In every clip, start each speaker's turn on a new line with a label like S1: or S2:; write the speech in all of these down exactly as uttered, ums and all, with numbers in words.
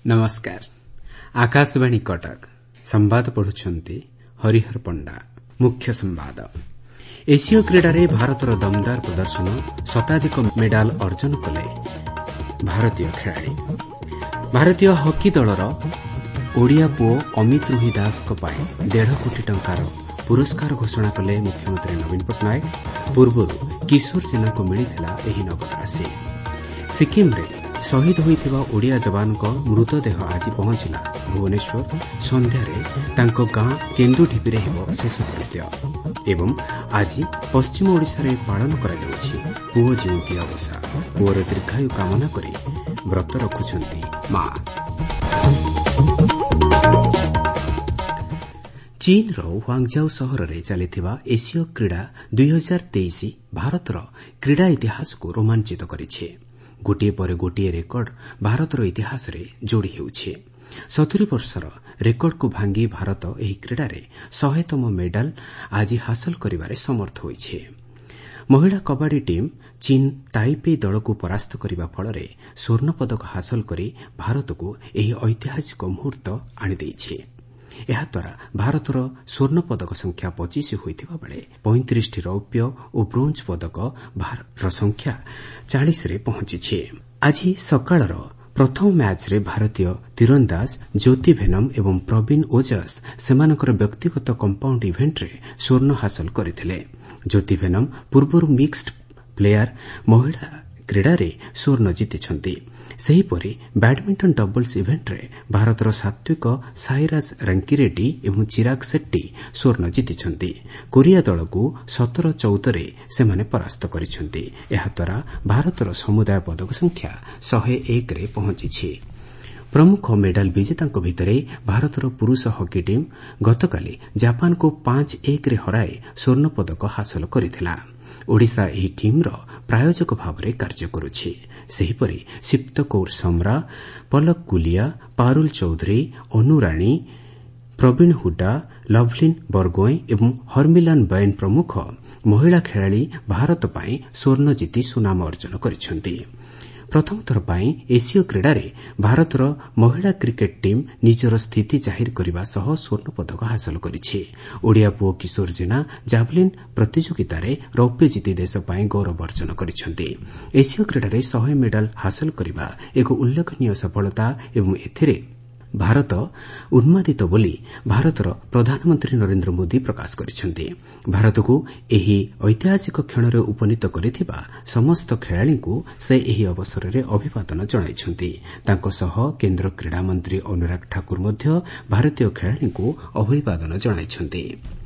S1: नमस्कार। आकाशवाणी कटक संवाद पढ़ुछंती हरिहर पंडा। मुख्य संवाद। एशिया क्रीडारे भारतर दमदार प्रदर्शन, शताधिक मेडाल अर्जन कले भारतीय खेलाड़ी। भारतीय हॉकी दलर ओडिया पुओ अमित रुही दास डेढ़ कोटी टंकार पुरस्कार घोषणा कले मुख्यमंत्री नवीन पट्टनायक। पूर्वरू किशोर सेना को मिलिथिला एही नगद राशि। सिक्किम रे शहीद होइथिबा ओडिया जवान को मृतदेह आज पहुंचला भुवनेश्वर। संध्यारे तांको गां केन्दुढिपीरे हेबो शेषकृत्य। एवं आज पश्चिम ओडिशा रे पालन करा जाउछि पुओ जिउती अवसा। पुओर दीर्घायु कामना करी व्रत रखुछंती मां। चीन रो ह्वांगझाउ सहर रे चलिथिबा एशिया क्रीड़ा दुई हजार तेईस भारतर क्रीड़ा इतिहास को रोमांचित करिछे। गोटे पर गोटे रेकर्ड भारतर इतिहास रे जोड़ी हेउछे। सतुरी वर्षर रेकर्ड को भांगी भारत एही क्रीडारे शहेतम मेडाल आज हासिल करिबारे समर्थ होइछे। महिला कबाडी टीम चीन ताइपे दल को परास्त करने फल स्वर्ण पदक हासिल करी भारत को एही ऐतिहासिक मुहूर्त आनिदेइछे। एहाद्वारा भारतर स्वर्ण पदक संख्या पच्चीस होइथिबा बेले पैंतीस टी रौप्य और ब्रोंज पदक भारतर संख्या चालीस रे पहुंचीछे। आज सकाळर प्रथम मैच रे भारतीय तीरंदाज ज्योति भेनम एवं प्रवीण ओजस सेमानकर व्यक्तिगत कंपाउंड इवेंट रे स्वर्ण हासिल करथिले। ज्योति भेनम पूर्वरु मिक्स्ड प्लेयर महिला क्रीड़ा रे स्वर्ण जीतिछंती। सेहीपरि बैडमिंटन डबल्स इवेंट रे भारतर सात्विक साईराज रंकीरेड्डी एवं चिराग शेट्टी स्वर्ण जीतिछंती। कोरिया दल को सतर चौदह रे सेमाने परास्त करिछंती। एहाद्वारा भारतर समुदाय पदक संख्या शहे एक रे पहुंचीछि। प्रमुख मेडाल विजेतांक भितरे भारतर पुरुष हॉकी टीम गतकाली जापान को पांच एक रे हराए स्वर्ण पदक हासिल करिथिला। ओडिशा एही टीम रो प्रायोजक भावरे कार्य करुछि। सेहीपरि सिप्त कौर समरा, पलक गुलिया, पारुल चौधरी, अनुराणी, प्रवीण हुड्डा, लवलिन बरगोई एवं हरमिलान बैन प्रमुख महिला खेलाड़ी भारत पाई स्वर्ण जीति सुनाम अर्जन करिछंती। प्रथम थर पाई एशिया क्रीडारे भारतर महिला क्रिकेट टीम निजर स्थिति जाहिर करने सह स्वर्ण पदक हासिल करिछि। ओडिया पुओ किशोर जेना जावलिन प्रतियोगितारे रौप्य जीति देश पाई गौरव अर्जन करिछंती। एशिया क्रीडारे सौ मेडाल हासिल करने एक उल्लेखनीय सफलता एवं एथिरे भारत उन्मादित बोली भारतर प्रधानमंत्री नरेंद्र मोदी प्रकाश करिछंती। भारत को एही ऐतिहासिक क्षण रे उपनीत करिथिबा समस्त खेलाड़ी को से एही अवसर रे अभिवादन जणाइछंती। तांको सह केंद्र क्रीड़ा मंत्री अनुराग ठाकुर मध्य भारतीय खेलाड़ी को अभिवादन जणाइछंती।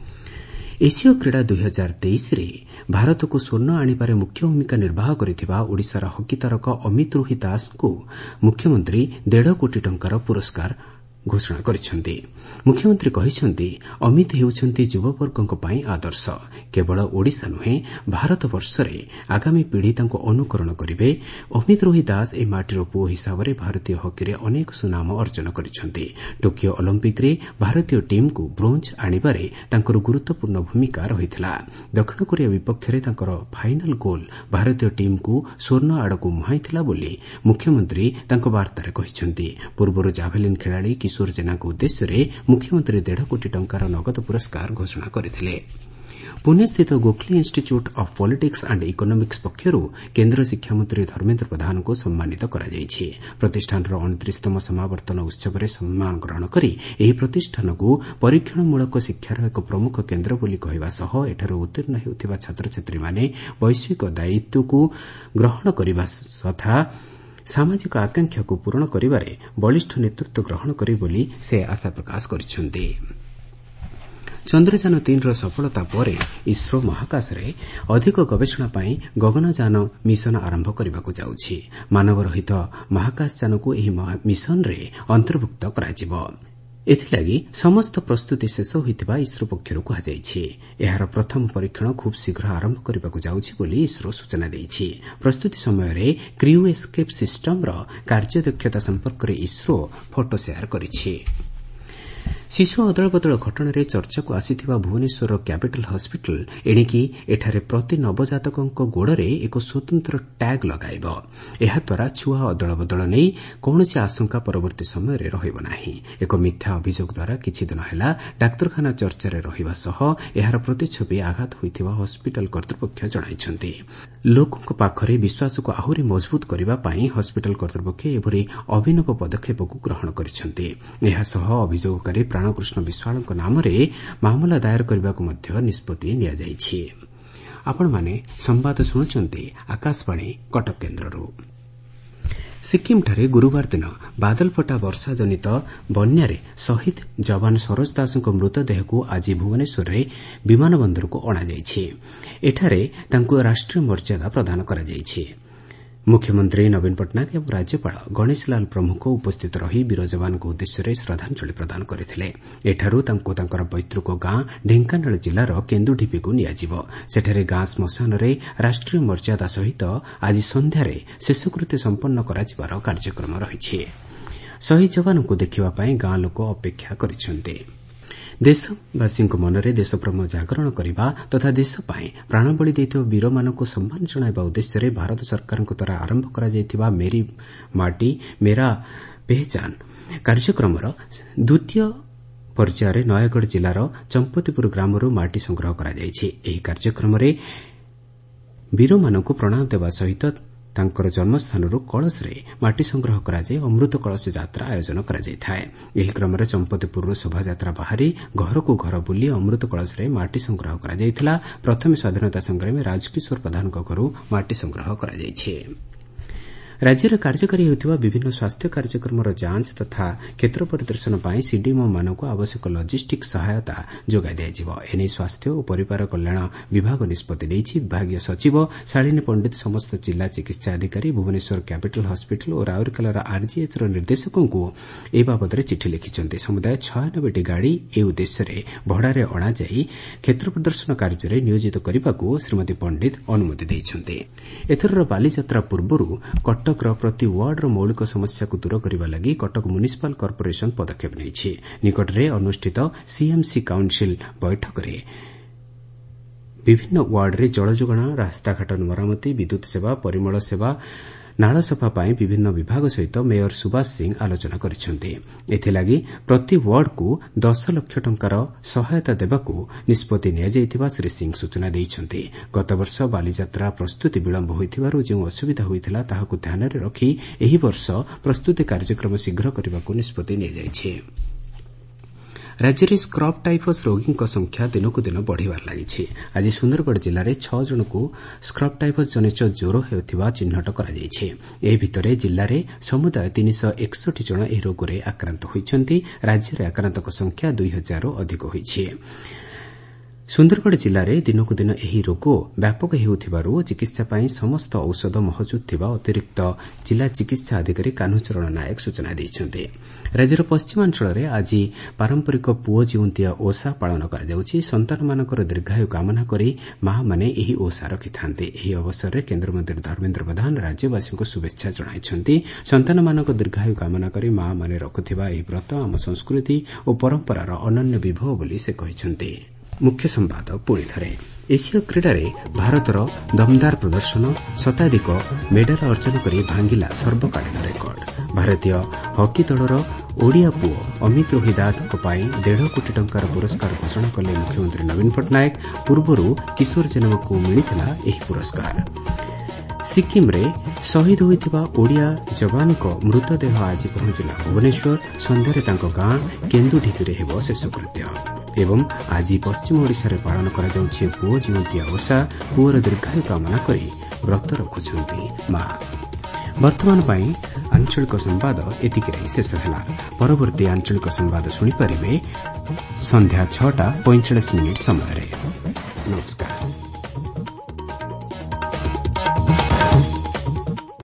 S1: एशिया क्रीड़ा दुई हजार तेईस रे भारत को स्वर्ण आनिबारे मुख्य भूमिका निर्वाह करिथिबा ओडिशार हॉकी तारका अमित रुही दास को मुख्यमंत्री डेढ़ कोटी टंकार पुरस्कार घोषणा करिछंती। मुख्यमंत्री कहिछंती अमित हेउछंती युववर्गक पई आदर्श। केवल ओडिशा नुहे भारत वर्ष रे आगामी पीढ़ी तांको अनुकरण करिवे। अमित रुही दास ए माटीर पुओ हिसाब रे भारतीय हॉकी रे अनेक सुनाम अर्जन करिछंती। टोकियो ओलंपिक रे भारतीय टीम को ब्रोंज आनिबारे तांकर गुरुत्वपूर्ण भूमिका रहितला। दक्षिण कोरिया विपक्ष रे तांकर फाइनल गोल भारतीय टीम को स्वर्ण आड़कू मुहाइथिला बोली मुख्यमंत्री तांको वार्तारे कहिछंती। पूर्वरु जाभेलिन खेलाड़ी किशोर जेना को उद्देश्य रे मुख्यमंत्री डेढ़ कोटी टंकार नगद पुरस्कार घोषणा करथिले। पुणे स्थित Gokhale Institute of Politics and Economics पक्षरु केंद्र शिक्षा मंत्री धर्मेन्द्र प्रधान को सम्मानित करा जायछि। प्रतिष्ठानर उनतीसतम समावर्तन उत्सव रे सम्मान ग्रहण करी एही प्रतिष्ठान को परीक्षणमूलक शिक्षार एक प्रमुख केंद्र बोली कहवा सह एठार उत्तीर्ण हेउथिबा छात्र छात्री माने वैश्विक दायित्व को ग्रहण करिबा तथा सामाजिक आकांक्षा को पूर्ण करिबारे बलिष्ठ नेतृत्व ग्रहण करी बोली से आशा प्रकाश करिछंती। चंद्रयान तीन रो सफलता परे इसरो महाकाश रे अधिक गवेषणा पाई गगनयान मिशन आरंभ करबाकू जाउछि। मानव रहित महाकाशयान को एही मिशन रे अंतर्भुक्त कराजिबो। एथिलागि समस्त प्रस्तुति शेष होइतिबा इसरो पक्षरु कुहाଯାଇଛି। एहार प्रथम परीक्षण खूब शीघ्र आरंभ करबाकू जाउछि बोली इसरो सूचना देइछि। प्रस्तुति समय रे क्रू एस्केप सिस्टम रो कार्यदक्षता संपर्क रे इसरो फोटो शेयर करिछि। ଶିଶୁ ଅଦଳବଦଳ ଘଟଣାରେ ଚର୍ଚ୍ଚାକୁ ଆସିଥିବା ଭୁବନେଶ୍ୱରର କ୍ୟାପିଟାଲ ହସ୍ପିଟାଲ ଏଣିକି ଏଠାରେ ପ୍ରତି ନବଜାତକଙ୍କ ଗୋଡ଼ରେ ଏକ ସ୍ୱତନ୍ତ୍ର ଟ୍ୟାଗ୍ ଲଗାଇବ। ଏହାଦ୍ୱାରା ଛୁଆ ଅଦଳବଦଳ ନେଇ କୌଣସି ଆଶଙ୍କା ପରବର୍ତ୍ତୀ ସମୟରେ ରହିବ ନାହିଁ। ଏକ ମିଥ୍ୟା ଅଭିଯୋଗ ଦ୍ୱାରା କିଛିଦିନ ହେଲା ଡାକ୍ତରଖାନା ଚର୍ଚ୍ଚାରେ ରହିବା ସହ ଏହାର ପ୍ରତିଛବି ଆଘାତ ହୋଇଥିବା ହସ୍ପିଟାଲ କର୍ତ୍ତୃପକ୍ଷ ଜଣାଇଛନ୍ତି। ଲୋକଙ୍କ ପାଖରେ ବିଶ୍ୱାସକୁ ଆହୁରି ମଜବୁତ କରିବା ପାଇଁ ହସ୍ପିଟାଲ କର୍ତ୍ତୃପକ୍ଷ ଏଭଳି ଅଭିନବ ପଦକ୍ଷେପକୁ ଗ୍ରହଣ କରିଛନ୍ତି। ଏହାସହ ଅଭିଯୋଗକାରୀ ପ୍ରାଣକୃଷ୍ଣ ବିଶ୍ୱାଳଙ୍କ ନାମରେ ମାମଲା ଦାୟର କରିବାକୁ ମଧ୍ୟ ନିଷ୍ପତ୍ତି ନିଆଯାଇଛି। ଆପଣମାନେ ସମ୍ବାଦ ଶୁଣୁଛନ୍ତି ଆକାଶବାଣୀ କଟକ କେନ୍ଦ୍ରରୁ। ସିକ୍କିମଠାରେ ଗୁରୁବାର ଦିନ ବାଦଲଫଟା ବର୍ଷା ଜନିତ ବନ୍ୟାରେ ଶହୀଦ ଯବାନ ସରୋଜ ଦାସଙ୍କ ମୃତଦେହକୁ ଆଜି ଭୁବନେଶ୍ୱରରେ ବିମାନ ବନ୍ଦରକୁ ଅଣାଯାଇଛି। ଏଠାରେ ତାଙ୍କୁ ରାଷ୍ଟ୍ରୀୟ ମର୍ଯ୍ୟାଦା ପ୍ରଦାନ କରାଯାଇଛି। ମୁଖ୍ୟମନ୍ତ୍ରୀ ନବୀନ ପଟ୍ଟନାୟକ ଏବଂ ରାଜ୍ୟପାଳ ଗଣେଶୀଲାଲ ପ୍ରମୁଖ ଉପସ୍ଥିତ ରହି ବୀର ଯବାନଙ୍କ ଉଦ୍ଦେଶ୍ୟରେ ଶ୍ରଦ୍ଧାଞ୍ଜଳି ପ୍ରଦାନ କରିଥିଲେ। ଏଠାରୁ ତାଙ୍କୁ ତାଙ୍କର ପୈତୃକ ଗାଁ ଢେଙ୍କାନାଳ ଜିଲ୍ଲାର କେନ୍ଦୁଢିପିକୁ ନିଆଯିବ। ସେଠାରେ ଗାଁ ଶ୍ମଶାନରେ ରାଷ୍ଟ୍ରୀୟ ମର୍ଯ୍ୟାଦା ସହିତ ଆଜି ସନ୍ଧ୍ୟାରେ ଶେଷକୃତ୍ୟ ସମ୍ପନ୍ନ କରାଯିବାର କାର୍ଯ୍ୟକ୍ରମ ରହିଛି। ଶହୀଦ ଯବାନଙ୍କୁ ଦେଖିବା ପାଇଁ ଗାଁ ଲୋକ ଅପେକ୍ଷା କରିଛନ୍ତି। ଦେଶବାସୀଙ୍କ ମନରେ ଦେଶପ୍ରେମ ଜାଗରଣ କରିବା ତଥା ଦେଶ ପାଇଁ ପ୍ରାଣବଳି ଦେଇଥିବା ବୀରମାନଙ୍କୁ ସମ୍ମାନ ଜଣାଇବା ଉଦ୍ଦେଶ୍ୟରେ ଭାରତ ସରକାରଙ୍କ ଦ୍ୱାରା ଆରମ୍ଭ କରାଯାଇଥିବା ମେରି ମାଟି ମେରା ପେହଚାନ କାର୍ଯ୍ୟକ୍ରମର ଦ୍ୱିତୀୟ ପର୍ଯ୍ୟାୟରେ ନୟାଗଡ଼ ଜିଲ୍ଲାର ଚମ୍ପତିପୁର ଗ୍ରାମରୁ ମାଟି ସଂଗ୍ରହ କରାଯାଇଛି। ଏହି କାର୍ଯ୍ୟକ୍ରମରେ ବୀରମାନଙ୍କୁ ପ୍ରଣାମ ଦେବା ସହିତ ତାଙ୍କର ଜନ୍ମସ୍ଥାନରୁ କଳସରେ ମାଟି ସଂଗ୍ରହ କରାଯାଇ ଅମୃତ କଳସ ଯାତ୍ରା ଆୟୋଜନ କରାଯାଇଥାଏ। ଏହି କ୍ରମରେ ଚମ୍ପତିପୁରରୁ ଶୋଭାଯାତ୍ରା ବାହାରି ଘରକୁ ଘର ବୁଲି ଅମୃତ କଳସରେ ମାଟି ସଂଗ୍ରହ କରାଯାଇଥିଲା। ପ୍ରଥମେ ସ୍ୱାଧୀନତା ସଂଗ୍ରାମୀ ରାଜକିଶୋର ପ୍ରଧାନଙ୍କ ଘରୁ ମାଟି ସଂଗ୍ରହ କରାଯାଇଛି। ରାଜ୍ୟରେ କାର୍ଯ୍ୟକାରୀ ହେଉଥିବା ବିଭିନ୍ନ ସ୍ୱାସ୍ଥ୍ୟ କାର୍ଯ୍ୟକ୍ରମର ଯାଞ୍ଚ ତଥା କ୍ଷେତ୍ର ପରିଦର୍ଶନ ପାଇଁ ସିଡିଏମ୍ଓମାନଙ୍କୁ ଆବଶ୍ୟକ ଲଜିଷ୍ଟିକ୍ ସହାୟତା ଯୋଗାଇ ଦିଆଯିବ। ଏନେଇ ସ୍ୱାସ୍ଥ୍ୟ ଓ ପରିବାର କଲ୍ୟାଣ ବିଭାଗ ନିଷ୍ପତ୍ତି ନେଇଛି। ବିଭାଗୀୟ ସଚିବ ଶାଳିନୀ ପଣ୍ଡିତ ସମସ୍ତ ଜିଲ୍ଲା ଚିକିତ୍ସା ଅଧିକାରୀ, ଭୁବନେଶ୍ୱର କ୍ୟାପିଟାଲ ହସ୍ପିଟାଲ ଓ ରାଉରକେଲାର ଆର୍ଜିଏଚ୍ର ନିର୍ଦ୍ଦେଶକଙ୍କୁ ଏ ବାବଦରେ ଚିଠି ଲିଖିଛନ୍ତି। ସମୁଦାୟ ଛୟାନବେଟି ଗାଡ଼ି ଏ ଉଦ୍ଦେଶ୍ୟରେ ଭଡ଼ାରେ ଅଣାଯାଇ କ୍ଷେତ୍ର ପରିଦର୍ଶନ କାର୍ଯ୍ୟରେ ନିୟୋଜିତ କରିବାକୁ ଶ୍ରୀମତୀ ପଣ୍ଡିତ ଅନୁମତି ଦେଇଛନ୍ତି। ଏଥରର ବାଲିଯାତ୍ରା ପୂର୍ବରୁ କଟକର ପ୍ରତି ୱାର୍ଡର ମୌଳିକ ସମସ୍ୟାକୁ ଦୂର କରିବା ଲାଗି କଟକ ମ୍ୟୁନିସିପାଲ କର୍ପୋରେସନ ପଦକ୍ଷେପ ନେଇଛି। ନିକଟରେ ଅନୁଷ୍ଠିତ ସିଏମ୍ସି କାଉନ୍ସିଲ ବୈଠକରେ ବିଭିନ୍ନ ୱାର୍ଡରେ ଜଳଯୋଗାଣ, ରାସ୍ତାଘାଟ ମରାମତି, ବିଦ୍ୟୁତ ସେବା, ପରିମଳ ସେବା, ନାଳ ସଫା ପାଇଁ ବିଭିନ୍ନ ବିଭାଗ ସହିତ ମେୟର ସୁବାସ ସିଂ ଆଲୋଚନା କରିଛନ୍ତି। ଏଥିଲାଗି ପ୍ରତି ୱାର୍ଡକୁ ଦଶ ଲକ୍ଷ ଟଙ୍କାର ସହାୟତା ଦେବାକୁ ନିଷ୍ପତ୍ତି ନିଆଯାଇଥିବା ଶ୍ରୀ ସିଂ ସୂଚନା ଦେଇଛନ୍ତି। ଗତବର୍ଷ ବାଲିଯାତ୍ରା ପ୍ରସ୍ତୁତି ବିଳମ୍ବ ହୋଇଥିବାରୁ ଯେଉଁ ଅସୁବିଧା ହୋଇଥିଲା ତାହାକୁ ଧ୍ୟାନରେ ରଖି ଏହି ବର୍ଷ ପ୍ରସ୍ତୁତି କାର୍ଯ୍ୟକ୍ରମ ଶୀଘ୍ର କରିବାକୁ ନିଷ୍ପତ୍ତି ନିଆଯାଇଛି। ରାଜ୍ୟରେ ସ୍କ୍ରବ୍ ଟାଇଫସ୍ ରୋଗୀଙ୍କ ସଂଖ୍ୟା ଦିନକୁ ଦିନ ବଢ଼ିବାରେ ଲାଗିଛି। ଆଜି ସୁନ୍ଦରଗଡ଼ ଜିଲ୍ଲାରେ ଛଅ ଜଣଙ୍କୁ ସ୍କ୍ରବ୍ ଟାଇଫସ୍ ଜନିତ ଜ୍ୱର ହେଉଥିବା ଚିହ୍ନଟ କରାଯାଇଛି। ଏହି ଭିତରେ ଜିଲ୍ଲାରେ ସମୁଦାୟ ତିନିଶହ ଏକଷଠି ଜଣ ଏହି ରୋଗରେ ଆକ୍ରାନ୍ତ ହୋଇଛନ୍ତି। ରାଜ୍ୟରେ ଆକ୍ରାନ୍ତଙ୍କ ସଂଖ୍ୟା ଦୁଇ ହଜାରରୁ ଅଧିକ ହୋଇଛି। ସୁନ୍ଦରଗଡ଼ ଜିଲ୍ଲାରେ ଦିନକୁ ଦିନ ଏହି ରୋଗ ବ୍ୟାପକ ହେଉଥିବାରୁ ଚିକିତ୍ସା ପାଇଁ ସମସ୍ତ ଔଷଧ ମହଜୁଦ ଥିବା ଅତିରିକ୍ତ ଜିଲ୍ଲା ଚିକିତ୍ସା ଅଧିକାରୀ କାହ୍ନୁଚରଣ ନାୟକ ସୂଚନା ଦେଇଛନ୍ତି। ରାଜ୍ୟର ପଶ୍ଚିମାଞ୍ଚଳରେ ଆଜି ପାରମ୍ପରିକ ପୁଅ ଜିଉନ୍ତିଆ ଓଷା ପାଳନ କରାଯାଉଛି। ସନ୍ତାନମାନଙ୍କର ଦୀର୍ଘାୟୁ କାମନା କରି ମାମାନେ ଏହି ଓଷା ରଖିଥାନ୍ତି। ଏହି ଅବସରରେ କେନ୍ଦ୍ରମନ୍ତ୍ରୀ ଧର୍ମେନ୍ଦ୍ର ପ୍ରଧାନ ରାଜ୍ୟବାସୀଙ୍କୁ ଶୁଭେଚ୍ଛା ଜଣାଇଛନ୍ତି। ସନ୍ତାନମାନଙ୍କ ଦୀର୍ଘାୟୁ କାମନା କରି ମାମାନେ ରଖୁଥିବା ଏହି ବ୍ରତ ଆମ ସଂସ୍କୃତି ଓ ପରମ୍ପରାର ଅନନ୍ୟ ବିଭବ ବୋଲି ସେ କହିଛନ୍ତି। ମୁଖ୍ୟ ସମ୍ବାଦ ପୁଣି ଥରେ। ଏସୀୟ କ୍ରୀଡ଼ାରେ ଭାରତର ଦମଦାର ପ୍ରଦର୍ଶନ, ଶତାଧିକ ମେଡାଲ ଅର୍ଜନ କରି ଭାଙ୍ଗିଲା ସର୍ବକାଳୀନ ରେକର୍ଡ। ଭାରତୀୟ ହକି ଦଳର ଓଡ଼ିଆ ପୁଅ ଅମିତ ରୋହି ଦାସଙ୍କ ପାଇଁ ଦେଢ଼ କୋଟି ଟଙ୍କାର ପୁରସ୍କାର ଘୋଷଣା କଲେ ମୁଖ୍ୟମନ୍ତ୍ରୀ ନବୀନ ପଟ୍ଟନାୟକ। ପୂର୍ବରୁ କିଶୋର ଜେନାଙ୍କୁ ମିଳିଥିଲା ଏହି ପୁରସ୍କାର। ସିକ୍କିମରେ ଶହୀଦ ହୋଇଥିବା ଓଡ଼ିଆ ଯବାନଙ୍କ ମୃତଦେହ ଆଜି ପହଞ୍ଚିଲା ଭୁବନେଶ୍ୱର। ସନ୍ଧ୍ୟାରେ ତାଙ୍କ ଗାଁ କେନ୍ଦୁଢିପିରେ ହେବ ଶେଷକୃତ୍ୟ। ଏବଂ ଆଜି ପଶ୍ଚିମ ଓଡ଼ିଶାରେ ପାଳନ କରାଯାଉଛି ପୁଅ ଜିଉନ୍ତିଆ ଓଷା। ପୁଅର ଦୀର୍ଘାୟୁ କାମନା କରି ବ୍ରତ ରଖୁଛନ୍ତି ମା। ବର୍ତ୍ତମାନ ପାଇଁ ଆଞ୍ଚଳିକ ସମ୍ବାଦ ଏତିକିରେ ଶେଷ ହେଲା। ପରବର୍ତ୍ତୀ ଆଞ୍ଚଳିକ ସମ୍ବାଦ ଶୁଣିପାରିବେ ସନ୍ଧ୍ୟା ଛଅଟା ପଇଁଚାଳିଶ ମିନିଟ୍ ସମୟରେ। ନମସ୍କାର।